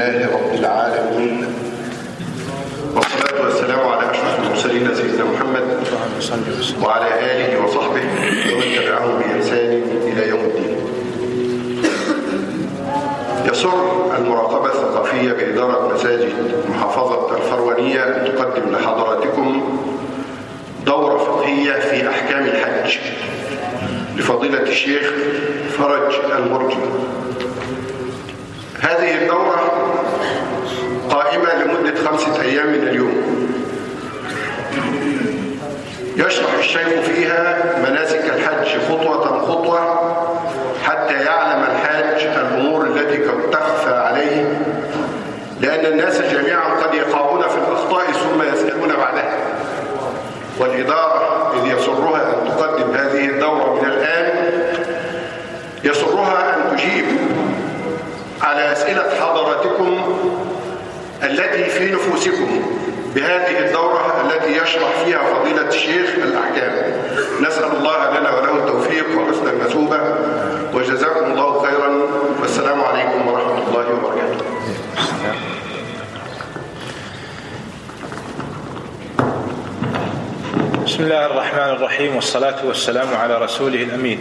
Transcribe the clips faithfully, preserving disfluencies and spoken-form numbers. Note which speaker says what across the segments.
Speaker 1: لله رب العالمين، والصلاة والسلام على أشرف المرسلين سيدنا محمد وعلى آله وصحبه ومن تبعهم بإحسان إلى يوم الدين. يسر المراقبة الثقافية بإدارة مساجد محافظة الفروانية أن تقدم لحضراتكم دورة فقهية في أحكام الحج لفضيلة الشيخ فرج المرجي. هذه الدورة قائمة لمدة خمسة أيام من اليوم، يشرح الشيخ فيها مناسك الحج خطوة خطوة حتى يعلم الحاج الأمور التي قد تخفى عليه، لأن الناس جميعا قد يقعون في الأخطاء ثم يسألون بعدها. والإدارة إذ يسرها أن تقدم هذه الدورة من الآن، يسرها أن تجيب على أسئلة حضراتكم التي في نفوسكم بهذه الدورة التي يشرح فيها فضيلة الشيخ الأحكام. نسأل الله لنا وله التوفيق وحسن المثوبة، وجزاكم الله خيرا، والسلام عليكم ورحمة الله وبركاته.
Speaker 2: بسم الله الرحمن الرحيم، والصلاة والسلام على رسوله الأمين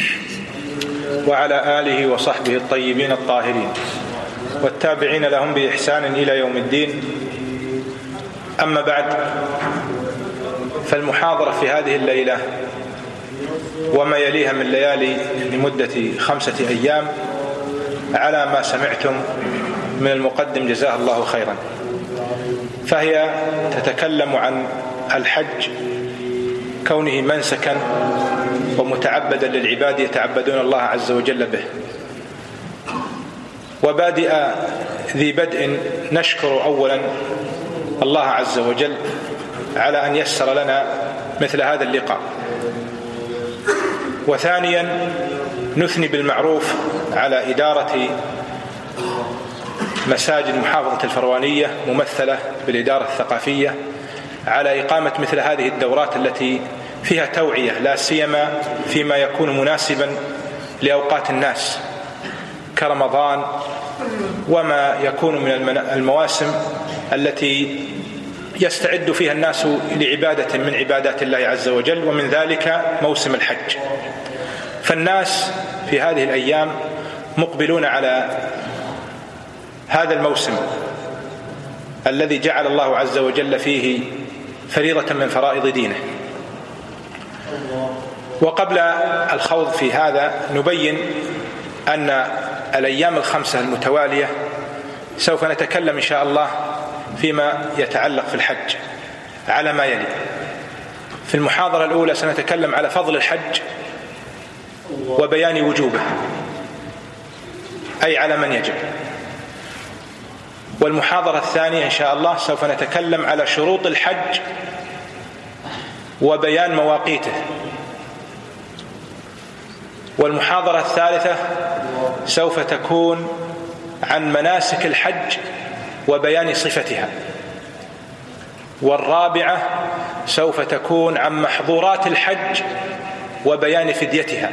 Speaker 2: وعلى آله وصحبه الطيبين الطاهرين والتابعين لهم بإحسان إلى يوم الدين. أما بعد، فالمحاضرة في هذه الليلة وما يليها من ليالي لمدة خمسة أيام على ما سمعتم من المقدم جزاه الله خيرا، فهي تتكلم عن الحج كونه منسكا ومتعبدا للعباد يتعبدون الله عز وجل به. وبادئ ذي بدء نشكر أولا الله عز وجل على أن يسر لنا مثل هذا اللقاء، وثانيا نثني بالمعروف على إدارة مساجد محافظة الفروانية ممثلة بالإدارة الثقافية على إقامة مثل هذه الدورات التي فيها توعية، لا سيما فيما يكون مناسبا لأوقات الناس كرمضان وما يكون من المواسم التي يستعد فيها الناس لعبادة من عبادات الله عز وجل، ومن ذلك موسم الحج. فالناس في هذه الأيام مقبلون على هذا الموسم الذي جعل الله عز وجل فيه فريضة من فرائض دينه. وقبل الخوض في هذا نبين أن الأيام الخمسة المتوالية سوف نتكلم إن شاء الله فيما يتعلق في الحج على ما يلي. في المحاضرة الأولى سنتكلم على فضل الحج وبيان وجوبه، أي على من يجب. والمحاضرة الثانية إن شاء الله سوف نتكلم على شروط الحج وبيان مواقيته. والمحاضرة الثالثة سوف تكون عن مناسك الحج وبيان صفتها. والرابعة سوف تكون عن محظورات الحج وبيان فديتها.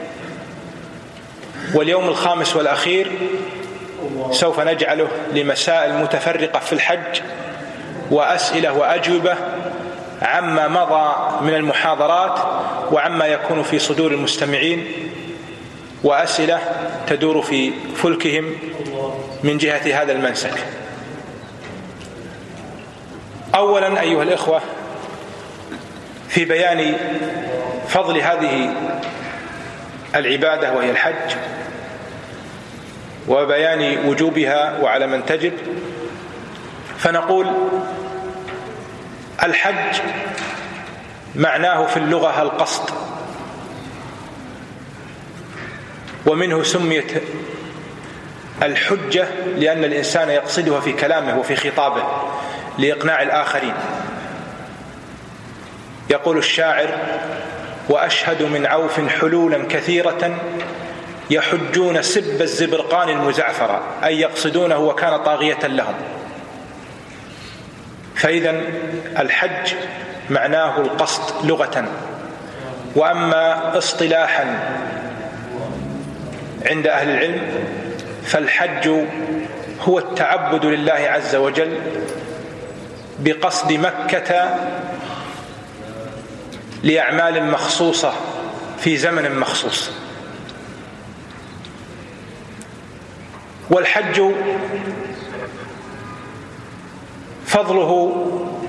Speaker 2: واليوم الخامس والأخير سوف نجعله لمسائل متفرقة في الحج وأسئلة وأجوبة عما مضى من المحاضرات وعما يكون في صدور المستمعين، وأسئلة تدور في فلكهم من جهة هذا المنسك. أولا أيها الإخوة، في بيان فضل هذه العبادة وهي الحج وبيان وجوبها وعلى من تجب، فنقول الحج معناه في اللغة القصد، ومنه سميت الحجة لأن الإنسان يقصدها في كلامه وفي خطابه لإقناع الآخرين. يقول الشاعر: وأشهد من عوف حلولا كثيرة يحجون سب الزبرقان المزعفرة، أي يقصدونه وكان طاغية لهم. فإذا الحج معناه القصد لغة. وأما اصطلاحا عند أهل العلم فالحج هو التعبد لله عز وجل بقصد مكة لأعمال مخصوصة في زمن مخصوص. والحج فضله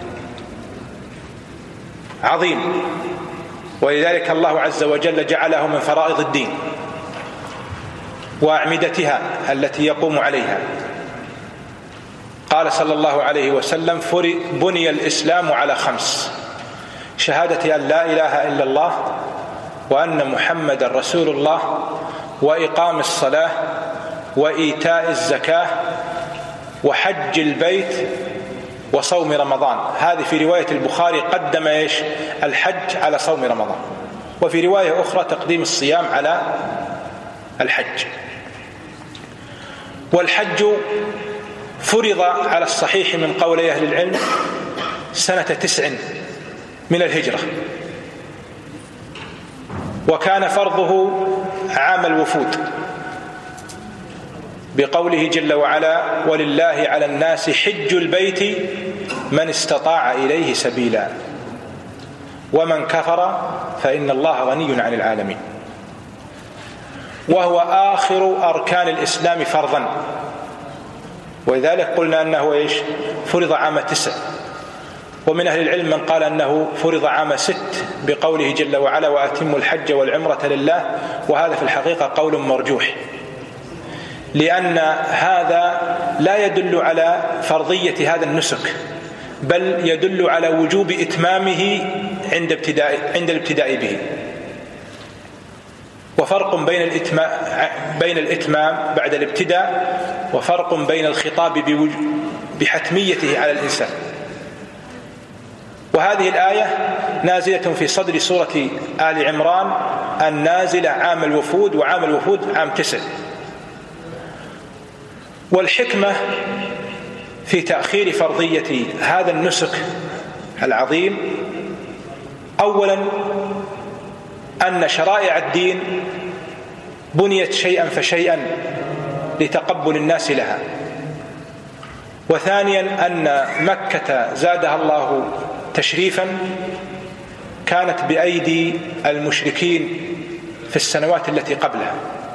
Speaker 2: عظيم، ولذلك الله عز وجل جعله من فرائض الدين وأعمدتها التي يقوم عليها. قال صلى الله عليه وسلم: بني الإسلام على خمس: شهادة أن لا إله إلا الله وأن محمد رسول الله، وإقام الصلاة، وإيتاء الزكاة، وحج البيت، وصوم رمضان. هذه في رواية البخاري قدم إيش؟ الحج على صوم رمضان، وفي رواية أخرى تقديم الصيام على الحج. والحج فرض على الصحيح من قول أهل العلم سنة تسع من الهجرة، وكان فرضه عام الوفود، بقوله جل وعلا: ولله على الناس حج البيت من استطاع إليه سبيلا ومن كفر فإن الله غني عن العالمين. وهو آخر أركان الإسلام فرضا، ولذلك قلنا أنه إيش؟ فرض عام تسع. ومن أهل العلم من قال أنه فرض عام ست، بقوله جل وعلا: وأتموا الحج والعمرة لله. وهذا في الحقيقة قول مرجوح، لأن هذا لا يدل على فرضية هذا النسك، بل يدل على وجوب إتمامه عند ابتداء عند الابتداء به. وفرق بين الإتمام بين الإتمام بعد الابتداء، وفرق بين الخطاب بحتميته على الإنسان. وهذه الآية نازلة في صدر سورة آل عمران النازلة عام الوفود، وعام الوفود عام تسع. والحكمة في تأخير فرضية هذا النسك العظيم أولا أن شرائع الدين بنيت شيئا فشيئا لتقبل الناس لها. وثانيا أن مكة زادها الله تشريفا كانت بأيدي المشركين في السنوات التي قبلها،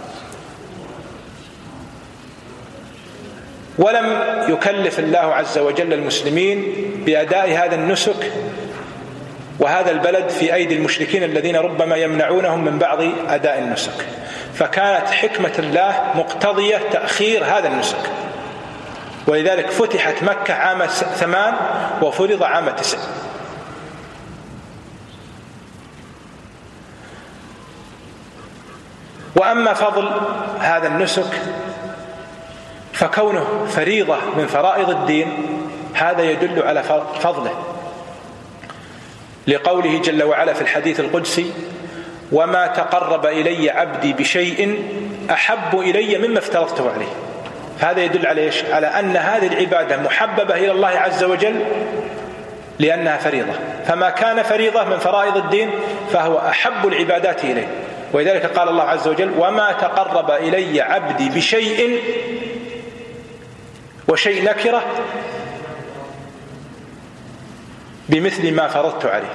Speaker 2: ولم يكلف الله عز وجل المسلمين بأداء هذا النسك وهذا البلد في أيدي المشركين الذين ربما يمنعونهم من بعض أداء النسك. فكانت حكمة الله مقتضية تأخير هذا النسك، ولذلك فتحت مكة عام ثمان وفرض عام تسع. وأما فضل هذا النسك فكونه فريضة من فرائض الدين هذا يدل على فضله، لقوله جل وعلا في الحديث القدسي: وما تقرب إلي عبدي بشيء أحب إلي مما افترضته عليه. هذا يدل على إيش؟ على أن هذه العبادة محببة إلى الله عز وجل لأنها فريضة، فما كان فريضة من فرائض الدين فهو أحب العبادات إليه. ولذلك قال الله عز وجل: وما تقرب إلي عبدي بشيء، وشيء نكرة، بمثل ما فرضت عليه.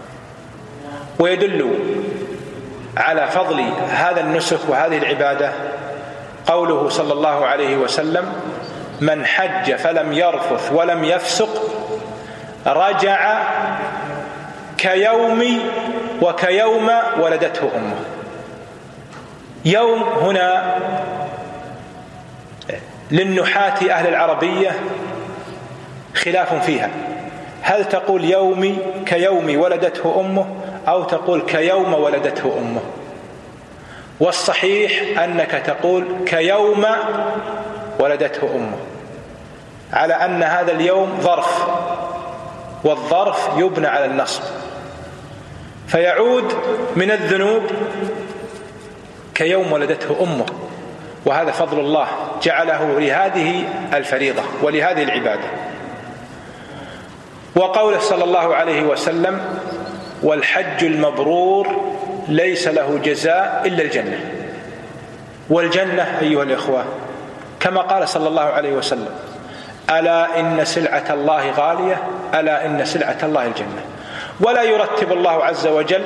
Speaker 2: ويدل على فضل هذا النسك وهذه العبادة قوله صلى الله عليه وسلم: من حج فلم يرفث ولم يفسق رجع كيوم وكيوم ولدته أمه. يوم هنا للنحاة أهل العربية خلاف فيها، هل تقول يومي كيوم ولدته أمه أو تقول كيوم ولدته أمه؟ والصحيح أنك تقول كيوم ولدته أمه، على أن هذا اليوم ظرف، والظرف يبنى على النصب، فيعود من الذنوب كيوم ولدته أمه. وهذا فضل الله جعله لهذه الفريضة ولهذه العبادة. وقوله صلى الله عليه وسلم: والحج المبرور ليس له جزاء إلا الجنة. والجنة أيها الإخوة كما قال صلى الله عليه وسلم: ألا إن سلعة الله غالية، ألا إن سلعة الله الجنة. ولا يرتب الله عز وجل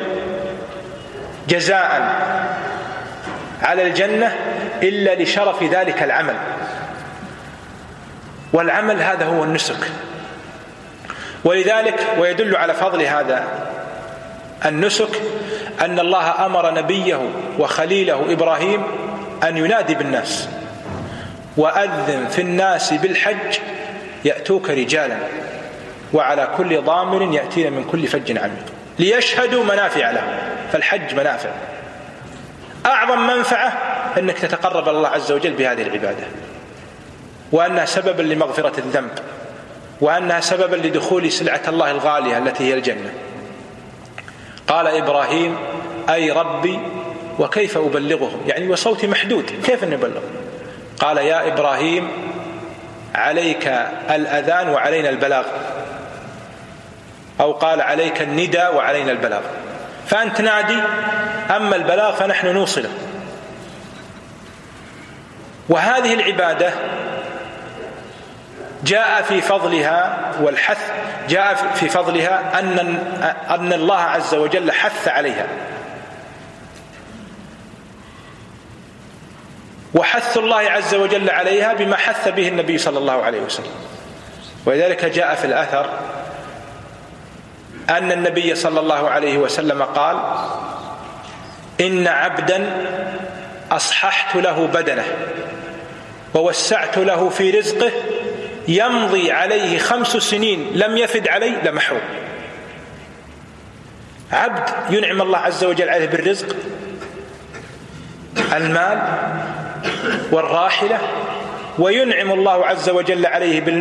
Speaker 2: جزاء على الجنة إلا لشرف ذلك العمل، والعمل هذا هو النسك. ولذلك ويدل على فضل هذا النسك أن الله أمر نبيه وخليله إبراهيم أن ينادي بالناس: وأذن في الناس بالحج يأتوك رجالا وعلى كل ضامر يأتين من كل فج عميق ليشهدوا منافع لهم. فالحج منافع، أعظم منفعة أنك تتقرب الله عز وجل بهذه العبادة، وأنها سببا لمغفرة الذنب، وأنها سببا لدخول سلعة الله الغالية التي هي الجنة. قال إبراهيم: أي ربي وكيف أبلغهم؟ يعني وصوتي محدود، كيف نبلغ؟ قال: يا إبراهيم عليك الأذان وعلينا البلاغ، أو قال: عليك الندى وعلينا البلاغ. فأنت نادي، أما البلاغ فنحن نوصله. وهذه العبادة جاء في فضلها والحث جاء في فضلها أن أن الله عز وجل حث عليها، وحث الله عز وجل عليها بما حث به النبي صلى الله عليه وسلم. ولذلك جاء في الأثر أن النبي صلى الله عليه وسلم قال: إن عبدا أصححت له بدنه ووسعت له في رزقه يمضي عليه خمس سنين لم يفد علي لمحروم. عبد ينعم الله عز وجل عليه بالرزق، المال والراحلة، وينعم الله عز وجل عليه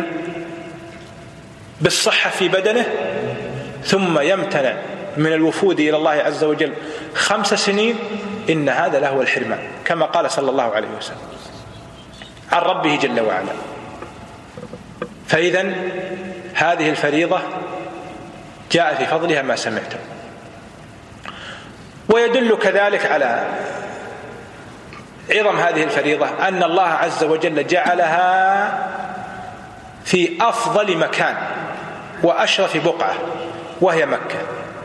Speaker 2: بالصحة في بدنه، ثم يمتنع من الوفود إلى الله عز وجل خمس سنين، إن هذا له الحرمان، كما قال صلى الله عليه وسلم عن ربه جل وعلا. فإذن هذه الفريضة جاء في فضلها ما سمعتم. ويدل كذلك على عظم هذه الفريضة أن الله عز وجل جعلها في أفضل مكان وأشرف بقعة، وهي مكة.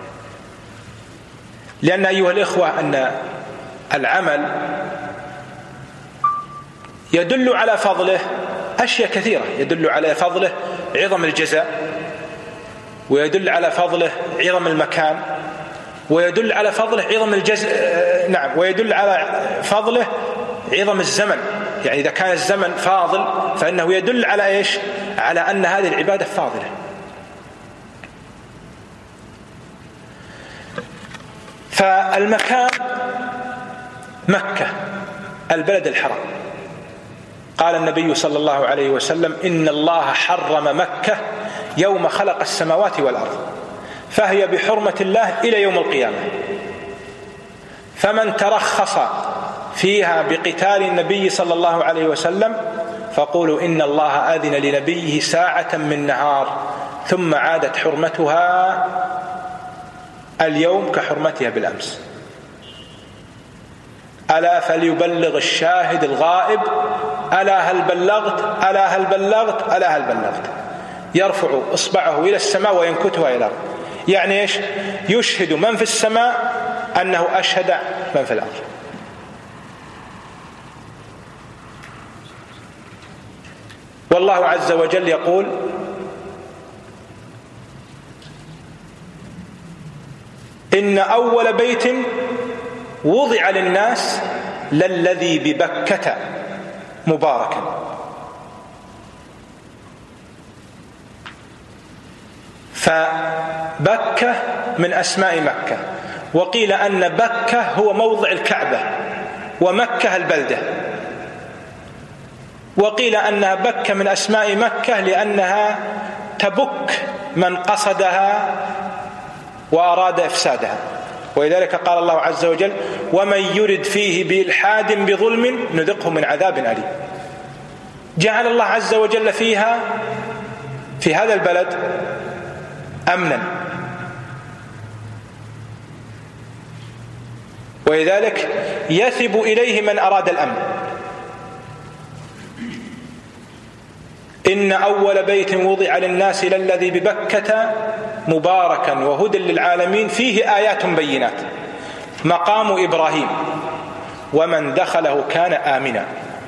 Speaker 2: لأن أيها الإخوة أن العمل يدل على فضله أشياء كثيرة، يدل على فضله عظم الجزاء، ويدل على فضله عظم المكان، ويدل على فضله عظم الجزاء، نعم، ويدل على فضله عظم الزمن. يعني إذا كان الزمن فاضل فإنه يدل على إيش؟ على أن هذه العبادة فاضلة. فالمكان مكة البلد الحرام. قال النبي صلى الله عليه وسلم: إن الله حرم مكة يوم خلق السماوات والأرض، فهي بحرمة الله إلى يوم القيامة، فمن ترخص فيها بقتال النبي صلى الله عليه وسلم فقولوا إن الله أذن لنبيه ساعة من نهار ثم عادت حرمتها اليوم كحرمتها بالأمس. ألا فليبلغ الشاهد الغائب، ألا هل بلغت، ألا هل بلغت، ألا هل بلغت. يرفع إصبعه إلى السماء وينكتها إلى الأرض. يعني إيش؟ يشهد من في السماء أنه أشهد من في الأرض. والله عز وجل يقول: إن أول بيت وضع للناس للذي ببكة مباركا. فبكة من أسماء مكة، وقيل أن بكة هو موضع الكعبة ومكة البلدة، وقيل أنها بكة من أسماء مكة لأنها تبك من قصدها وأراد إفسادها. ولذلك قال الله عز وجل: ومن يرد فيه بإلحاد بظلم نذقه من عذاب أليم. جعل الله عز وجل فيها في هذا البلد أمنا، ولذلك يثب إليه من أراد الأمن. إن أول بيت وضع للناس للذي ببكة مباركا وهدى للعالمين فيه آيات بينات مقام إبراهيم ومن دخله كان آمنا.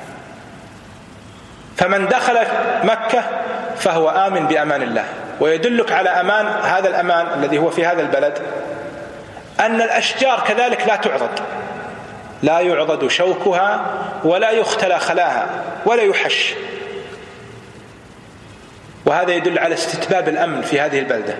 Speaker 2: فمن دخل مكة فهو آمن بأمان الله. ويدلك على أمان هذا الأمان الذي هو في هذا البلد أن الأشجار كذلك لا تعضد، لا يعضد شوكها ولا يختلى خلاها ولا يحش، وهذا يدل على استتباب الأمن في هذه البلدة.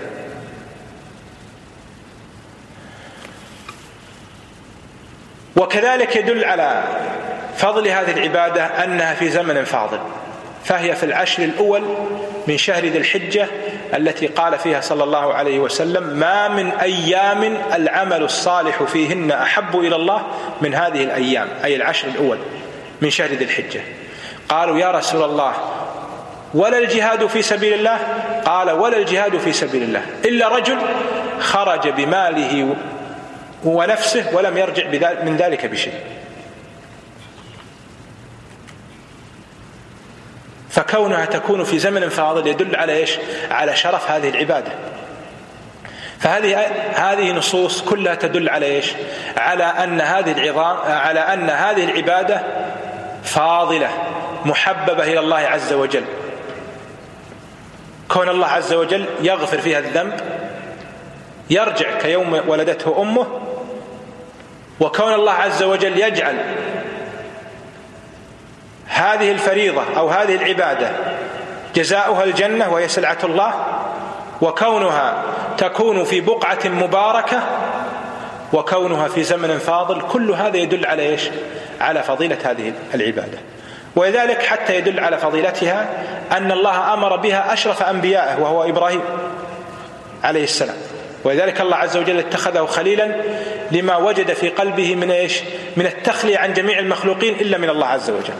Speaker 2: وكذلك يدل على فضل هذه العبادة أنها في زمن فاضل، فهي في العشر الأول من شهر ذي الحجة التي قال فيها صلى الله عليه وسلم: ما من أيام العمل الصالح فيهن أحب إلى الله من هذه الأيام، أي العشر الأول من شهر ذي الحجة. قالوا: يا رسول الله ولا الجهاد في سبيل الله؟ قال: ولا الجهاد في سبيل الله إلا رجل خرج بماله ونفسه ولم يرجع من ذلك بشيء. فكونها تكون في زمن فاضل يدل على إيش؟ على شرف هذه العبادة. فهذه هذه نصوص كلها تدل على إيش؟ على أن هذه العظام على أن هذه العبادة فاضلة محببة إلى الله عز وجل. كون الله عز وجل يغفر فيها الذنب، يرجع كيوم ولدته أمه، وكون الله عز وجل يجعل هذه الفريضة أو هذه العبادة جزاؤها الجنة وهي سلعة الله، وكونها تكون في بقعة مباركة، وكونها في زمن فاضل، كل هذا يدل على إيش؟ على فضيلة هذه العبادة. ولذلك حتى يدل على فضيلتها أن الله أمر بها أشرف أنبيائه وهو إبراهيم عليه السلام، ولذلك الله عز وجل اتخذه خليلا لما وجد في قلبه من إيش؟ من التخلية عن جميع المخلوقين إلا من الله عز وجل.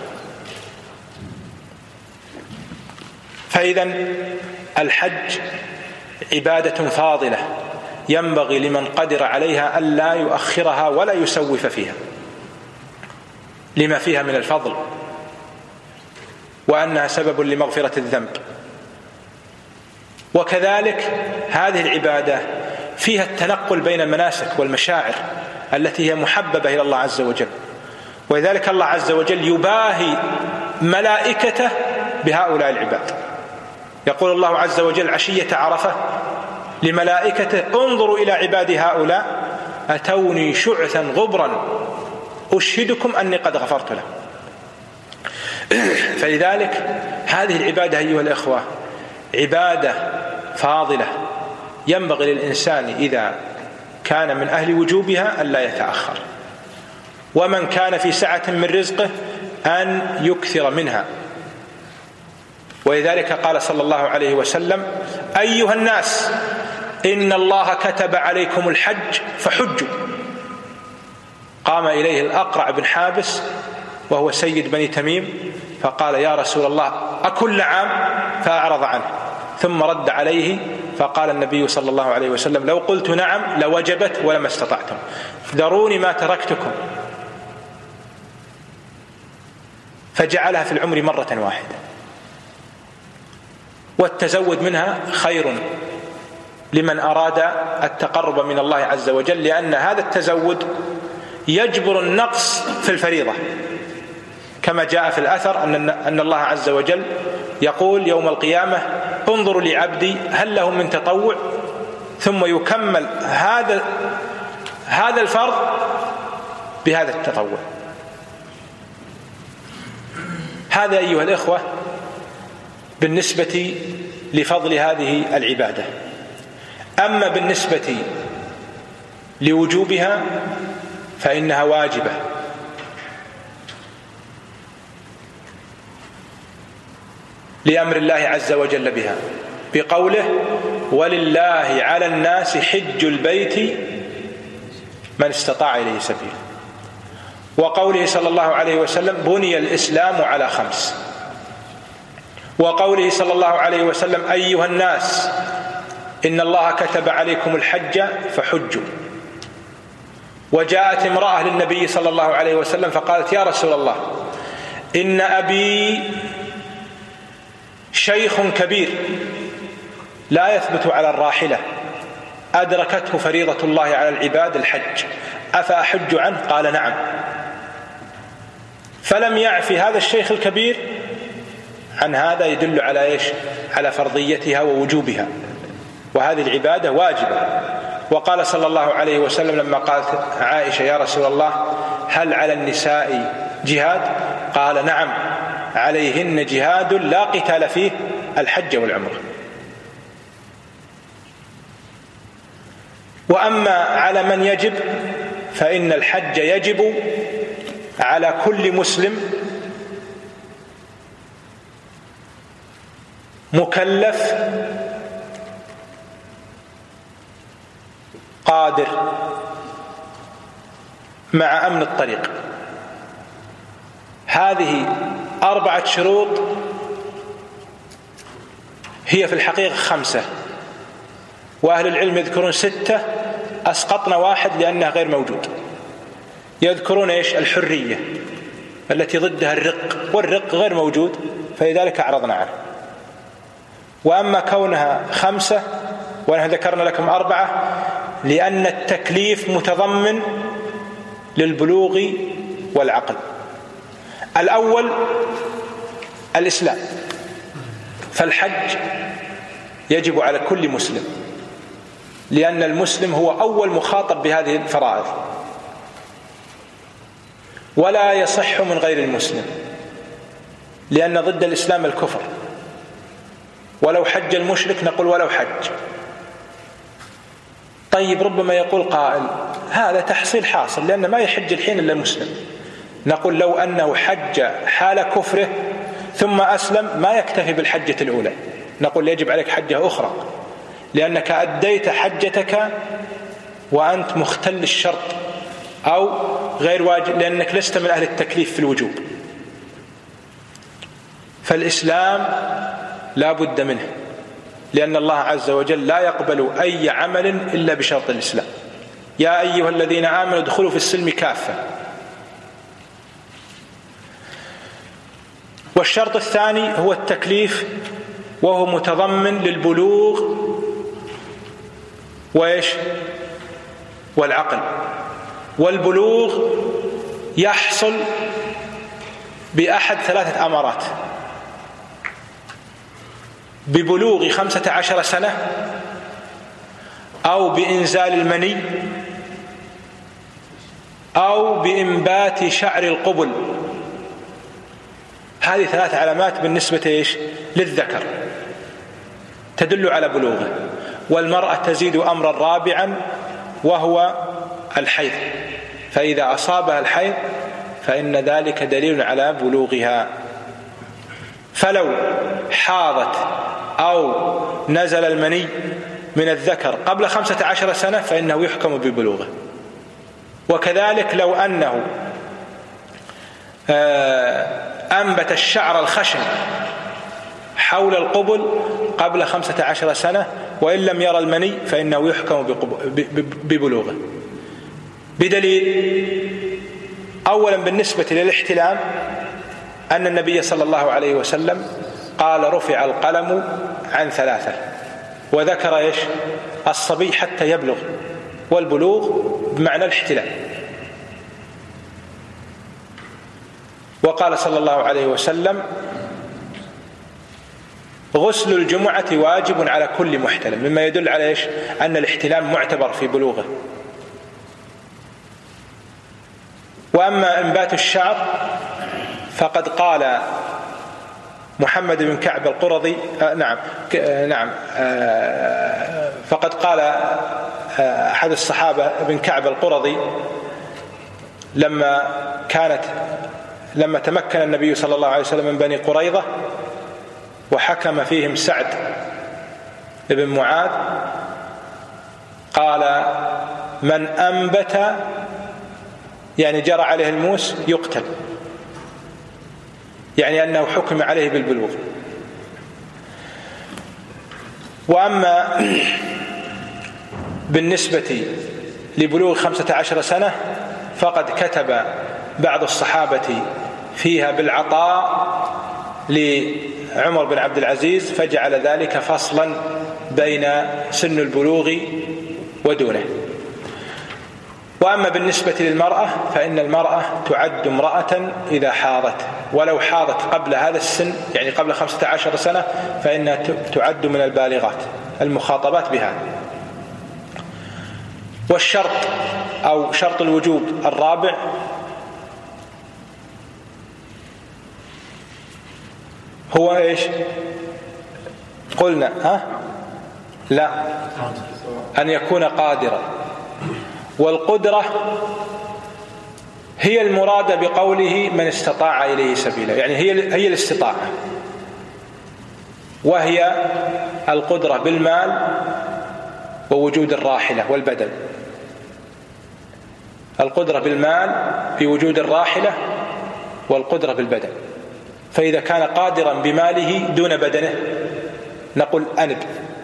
Speaker 2: فإذا الحج عبادة فاضلة ينبغي لمن قدر عليها ألا يؤخرها ولا يسوف فيها لما فيها من الفضل، وأنها سبب لمغفرة الذنب. وكذلك هذه العبادة فيها التنقل بين المناسك والمشاعر التي هي محببة إلى الله عز وجل، ولذلك الله عز وجل يباهي ملائكته بهؤلاء العباد. يقول الله عز وجل عشية عرفة لملائكته: انظروا إلى عبادي هؤلاء أتوني شعثا غبرا أشهدكم أني قد غفرت له. فلذلك هذه العبادة أيها الإخوة عبادة فاضلة ينبغي للإنسان إذا كان من أهل وجوبها ألا يتأخر، ومن كان في سعة من رزقه أن يكثر منها. ولذلك قال صلى الله عليه وسلم: أيها الناس إن الله كتب عليكم الحج فحجوا. قام إليه الأقرع بن حابس وهو سيد بني تميم فقال: يا رسول الله أكل عام؟ فأعرض عنه، ثم رد عليه فقال النبي صلى الله عليه وسلم: لو قلت نعم لوجبت ولما استطعتم، ذروني ما تركتكم. فجعلها في العمر مرة واحدة، والتزود منها خير لمن أراد التقرب من الله عز وجل، لأن هذا التزود يجبر النقص في الفريضة، كما جاء في الأثر أن أن الله عز وجل يقول يوم القيامة: انظروا لعبدي هل له من تطوع، ثم يكمل هذا هذا الفرض بهذا التطوع. هذا أيها الإخوة بالنسبة لفضل هذه العبادة. أما بالنسبة لوجوبها فإنها واجبة، لأمر الله عز وجل بها بقوله: ولله على الناس حج البيت من استطاع إليه سبيلا، وقوله صلى الله عليه وسلم: بني الإسلام على خمس، وقوله صلى الله عليه وسلم: أيها الناس إن الله كتب عليكم الحج فحجوا. وجاءت امرأة للنبي صلى الله عليه وسلم فقالت: يا رسول الله إن أبي شيخ كبير لا يثبت على الراحلة أدركته فريضة الله على العباد الحج، أفأحج عنه؟ قال نعم. فلم يعفي هذا الشيخ الكبير عن هذا، يدل على إيش؟ على فرضيتها ووجوبها، وهذه العبادة واجبة. وقال صلى الله عليه وسلم لما قالت عائشة يا رسول الله هل على النساء جهاد؟ قال نعم عليهن جهاد لا قتال فيه، الحج والعمرة. وأما على من يجب فإن الحج يجب على كل مسلم مكلف قادر مع أمن الطريق. هذه أربعة شروط، هي في الحقيقة خمسة، وأهل العلم يذكرون ستة، أسقطنا واحد لأنه غير موجود. يذكرون إيش؟ الحرية التي ضدها الرق، والرق غير موجود فلذلك أعرضنا عنه. وأما كونها خمسة ونحن ذكرنا لكم أربعة لأن التكليف متضمن للبلوغ والعقل. الأول الإسلام، فالحج يجب على كل مسلم، لأن المسلم هو أول مخاطب بهذه الفرائض، ولا يصح من غير المسلم، لأن ضد الإسلام الكفر. ولو حج المشرك نقول ولو حج. طيب ربما يقول قائل هذا تحصيل حاصل لأن ما يحج الحين إلا المسلم. نقول لو أنه حج حال كفره ثم أسلم ما يكتفي بالحجة الأولى، نقول يجب عليك حجة أخرى، لأنك أديت حجتك وأنت مختل الشرط أو غير واجب، لأنك لست من أهل التكليف في الوجوب. فالإسلام لا بد منه، لأن الله عز وجل لا يقبل أي عمل إلا بشرط الإسلام. يا أيها الذين آمنوا ادخلوا في السلم كافة. والشرط الثاني هو التكليف، وهو متضمن للبلوغ وإيش؟ والعقل. والبلوغ يحصل بأحد ثلاثة أمارات: ببلوغ خمسة عشر سنة، أو بإنزال المني، أو بإنبات شعر القبل. هذه ثلاث علامات بالنسبة إيش؟ للذكر تدل على بلوغه. والمرأة تزيد أمرا رابعا وهو الحيض، فإذا أصابها الحيض فإن ذلك دليل على بلوغها. فلو حاضت أو نزل المني من الذكر قبل خمسة عشر سنة فإنه يحكم ببلوغه. وكذلك لو أنه أنبت الشعر الخشن حول القبل قبل خمسة عشر سنة وإن لم يرى المني فإنه يحكم ببلوغه. بدليل: أولا بالنسبة للاحتلام أن النبي صلى الله عليه وسلم قال رفع القلم عن ثلاثة، وذكر إيش؟ الصبي حتى يبلغ، والبلوغ بمعنى الاحتلام. وقال صلى الله عليه وسلم غسل الجمعة واجب على كل محتلم، مما يدل على إيش؟ أن الاحتلام معتبر في بلوغه. وأما إنبات الشعر فقد قال محمد بن كعب القرظي آه نعم آه نعم آه فقد قال آه أحد الصحابة بن كعب القرظي لما كانت لما تمكن النبي صلى الله عليه وسلم من بني قريظة وحكم فيهم سعد بن معاذ، قال: من أنبت يعني جرى عليه الموس يقتل، يعني أنه حكم عليه بالبلوغ. وأما بالنسبة لبلوغ خمسة عشر سنة فقد كتب بعض الصحابة فيها بالعطاء عمر بن عبد العزيز فجعل ذلك فصلا بين سن البلوغ ودونه. وأما بالنسبة للمرأة فإن المرأة تعد امرأة إذا حاضت، ولو حاضت قبل هذا السن يعني قبل خمسة عشر سنة فإنها تعد من البالغات المخاطبات بهذا. والشرط أو شرط الوجوب الرابع هو إيش؟ قلنا ها؟ لا، أن يكون قادرا. والقدرة هي المرادة بقوله من استطاع إليه سبيلا، يعني هي هي الاستطاعة، وهي القدرة بالمال ووجود الراحلة والبدن. القدرة بالمال بوجود الراحلة والقدرة بالبدن. فإذا كان قادرا بماله دون بدنه نقول أنب،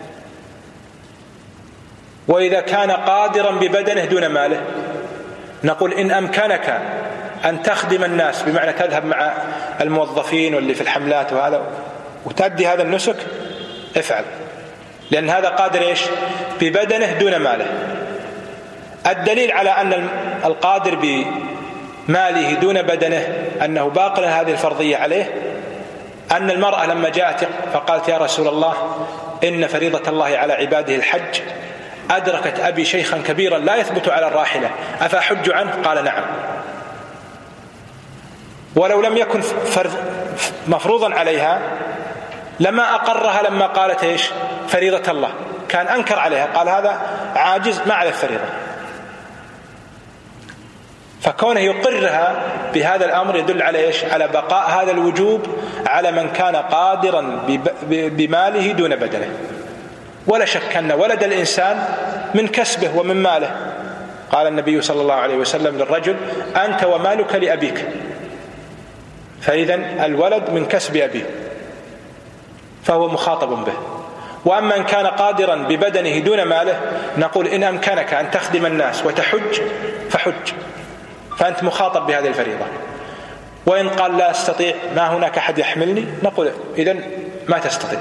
Speaker 2: وإذا كان قادرا ببدنه دون ماله نقول إن أمكنك أن تخدم الناس، بمعنى تذهب مع الموظفين واللي في الحملات وهذا وتأدي هذا النسك افعل، لأن هذا قادر إيش؟ ببدنه دون ماله. الدليل على أن القادر بماله دون بدنه أنه باق هذه الفرضية عليه أن المرأة لما جاءت فقالت يا رسول الله إن فريضة الله على عباده الحج، أدركت أبي شيخا كبيرا لا يثبت على الراحلة، أفأحج عنه؟ قال نعم. ولو لم يكن فرض مفروضا عليها لما أقرها لما قالت إيش؟ فريضة الله، كان أنكر عليها، قال هذا عاجز ما على الفريضة. فكونه يقرها بهذا الأمر يدل على إيش؟ على بقاء هذا الوجوب على من كان قادرا بماله دون بدنه. ولا شك أن ولد الإنسان من كسبه ومن ماله. قال النبي صلى الله عليه وسلم للرجل أنت ومالك لأبيك، فإذن الولد من كسب أبيه فهو مخاطب به. وأما إن كان قادرا ببدنه دون ماله نقول إن أمكنك أن تخدم الناس وتحج فحج، فأنت مخاطب بهذه الفريضة. وإن قال لا أستطيع ما هناك أحد يحملني نقول إذن ما تستطيع.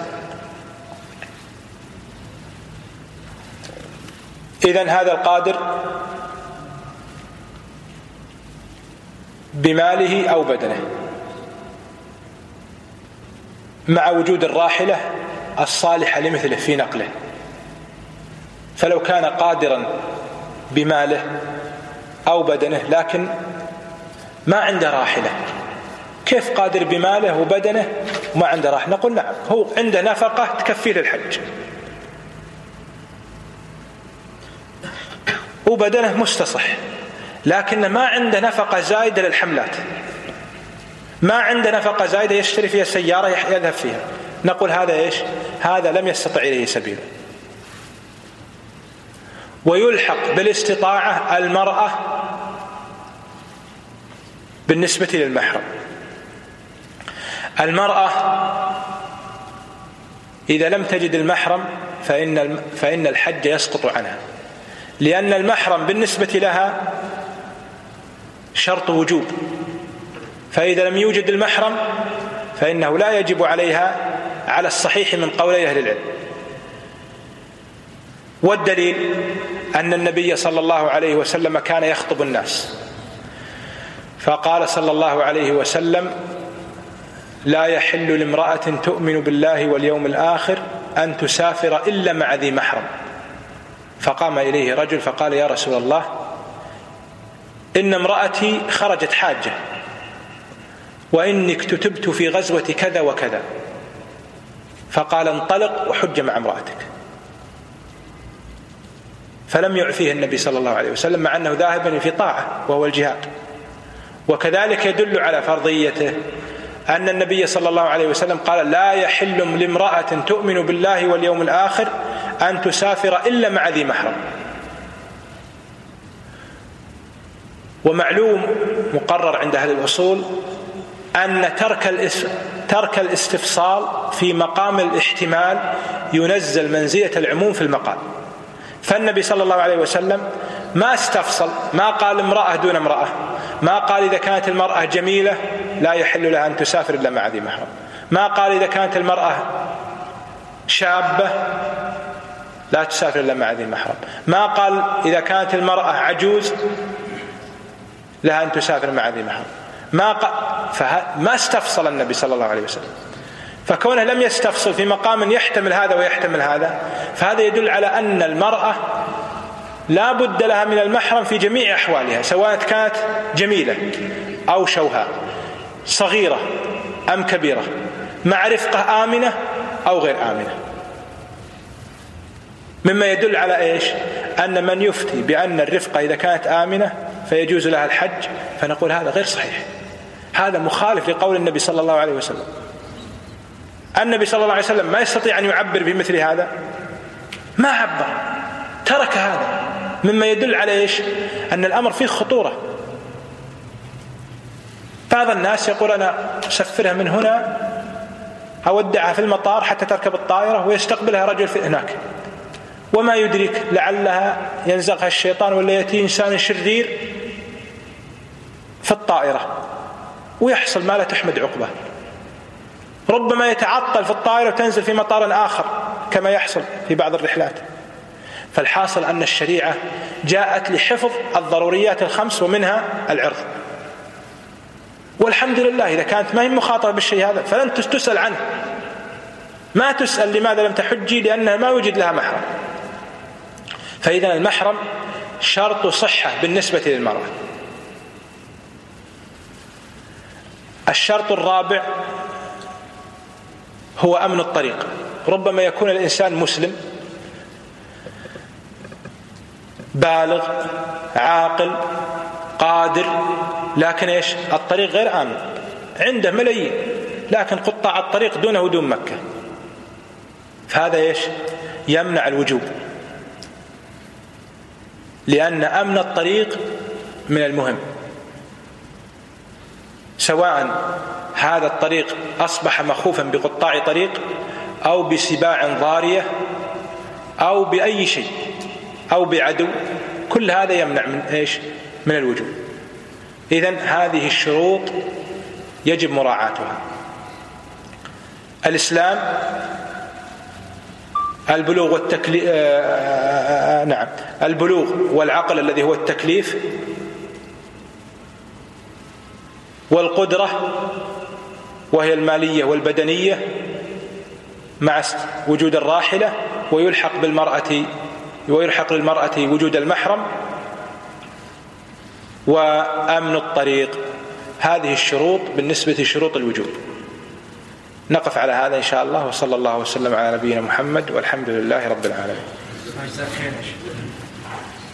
Speaker 2: إذن هذا القادر بماله أو بدنه مع وجود الراحلة الصالحة لمثله في نقله. فلو كان قادرا بماله أو بدنه لكن ما عنده راحلة، كيف قادر بماله وبدنه وما عنده راحلة؟ نقول نعم، هو عنده نفقة تكفيه للحج وبدنه مستصح، لكن ما عنده نفقة زائدة للحملات، ما عنده نفقة زائدة يشتري فيها سيارة يذهب فيها، نقول هذا إيش؟ هذا لم يستطع إليه سبيله. ويلحق بالاستطاعة المرأة بالنسبة للمحرم. المرأة إذا لم تجد المحرم فإن فإن الحج يسقط عنها، لأن المحرم بالنسبة لها شرط وجوب، فإذا لم يوجد المحرم فإنه لا يجب عليها على الصحيح من قولي أهل العلم. والدليل أن النبي صلى الله عليه وسلم كان يخطب الناس فقال صلى الله عليه وسلم لا يحل لامرأة تؤمن بالله واليوم الآخر أن تسافر إلا مع ذي محرم. فقام إليه رجل فقال يا رسول الله إن امرأتي خرجت حاجة وإني اكتتبت في غزوة كذا وكذا. فقال انطلق وحج مع امرأتك. فلم يعفيه النبي صلى الله عليه وسلم مع أنه ذاهب في طاعة وهو الجهاد. وكذلك يدل على فرضيته أن النبي صلى الله عليه وسلم قال لا يحل لامرأة تؤمن بالله واليوم الآخر أن تسافر إلا مع ذي محرم. ومعلوم مقرر عند أهل الأصول أن ترك ترك الاستفصال في مقام الاحتمال ينزل منزلة العموم في المقال. فالنبي صلى الله عليه وسلم ما استفصل، ما قال امرأة دون امرأة، ما قال إذا كانت المرأة جميلة لا يحل لها أن تسافر إلا مع ذي محرم، ما قال إذا كانت المرأة شابة لا تسافر إلا مع ذي المحرم، ما قال إذا كانت المرأة عجوز لها أن تسافر مع ذي المحرم، ما قال فما استفصل النبي صلى الله عليه وسلم. فكونه لم يستفصل في مقام يحتمل هذا ويحتمل هذا، فهذا يدل على أن المرأة لا بد لها من المحرم في جميع أحوالها، سواء كانت جميلة أو شوهاء، صغيرة أم كبيرة، مع رفقة آمنة أو غير آمنة. مما يدل على إيش؟ أن من يفتي بأن الرفقة إذا كانت آمنة فيجوز لها الحج، فنقول هذا غير صحيح، هذا مخالف لقول النبي صلى الله عليه وسلم. النبي صلى الله عليه وسلم ما يستطيع أن يعبر بمثل هذا، ما عبر، ترك هذا، مما يدل على إيش؟ أن الأمر فيه خطورة. بعض الناس يقول أنا أسفرها من هنا أودعها في المطار حتى تركب الطائرة ويستقبلها رجل في هناك، وما يدرك لعلها ينزغها الشيطان ولا يأتي إنسان شرير في الطائرة ويحصل ما لا تحمد عقبه. ربما يتعطل في الطائرة وتنزل في مطار آخر كما يحصل في بعض الرحلات. فالحاصل أن الشريعة جاءت لحفظ الضروريات الخمس ومنها العرض، والحمد لله إذا كانت ما هي مخاطرة بالشيء هذا فلن تسأل عنه، ما تسأل لماذا لم تحجي، لأنها ما وجد لها محرم. فإذا المحرم شرط صحة بالنسبة للمرأة. الشرط الرابع هو أمن الطريق. ربما يكون الإنسان مسلم بالغ عاقل قادر، لكن إيش؟ الطريق غير آمن، عنده ملايين لكن قطاع الطريق دونه ودون مكة، فهذا إيش؟ يمنع الوجوب، لأن أمن الطريق من المهم، سواء هذا الطريق أصبح مخوفا بقطاع طريق أو بسباع ضارية أو بأي شيء أو بعدو، كل هذا يمنع من إيش؟ من الوجوب. إذن هذه الشروط يجب مراعاتها. الإسلام البلوغ والتكليف، آه نعم البلوغ والعقل الذي هو التكليف، والقدرة وهي المالية والبدنية مع وجود الراحلة، ويلحق بالمرأة ويلحق للمرأة وجود المحرم، وأمن الطريق. هذه الشروط بالنسبة لشروط الوجوب. نقف على هذا إن شاء الله، وصلى الله وسلم على نبينا محمد، والحمد لله رب العالمين.